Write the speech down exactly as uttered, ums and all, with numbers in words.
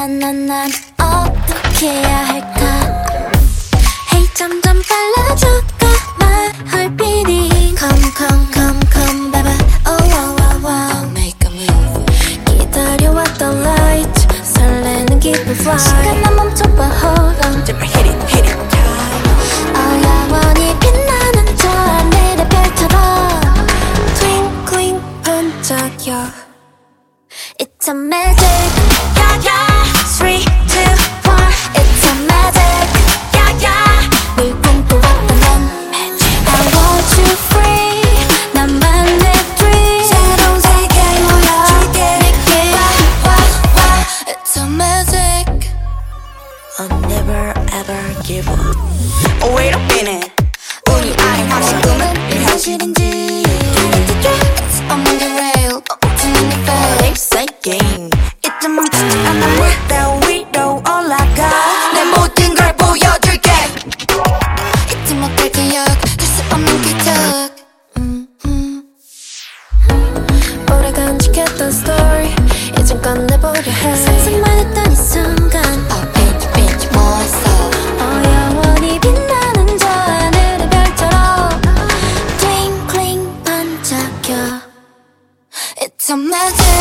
난 난 난 어떻게 해야 할까? Hey 점점 빨라져가 my heart beating. Come come come come baby oh wow wow wow. I'll make a move. 기다려왔던 light 설레는 기분 fly. 시간만 멈춰봐 hold on. 제발 hit it hit it 어 영원히 빛나는 저 하늘의 별처럼 twinkling 반짝여. It's a magic. Yeah yeah Three, two, one. It's a magic. yeah yeah 늘 꿈꿔왔던 난 magic. I want you free. 나만의 dream. 새로운 세계에 모여줄게 내게 와, 와, 와. It's a magic. I'll never ever give up. Oh wait a minute. 우리 안에 확신 꿈은 현실인지. It's on the rail. Opting in the face. Saying 이제 멈추지 않아. Without 위로 올라가. 내 모든 걸 보여줄게. 잊지 못할 기억. 될 수 없는 기적. 음, 음. 오래간 지켰던 story 이젠 꺼내보려 해. 상상만 했던 이 순간 Oh bitch bitch 뭐했어. 어 영원히 빛나는 저 하늘의 별처럼 twinkling 반짝여. It's a magic.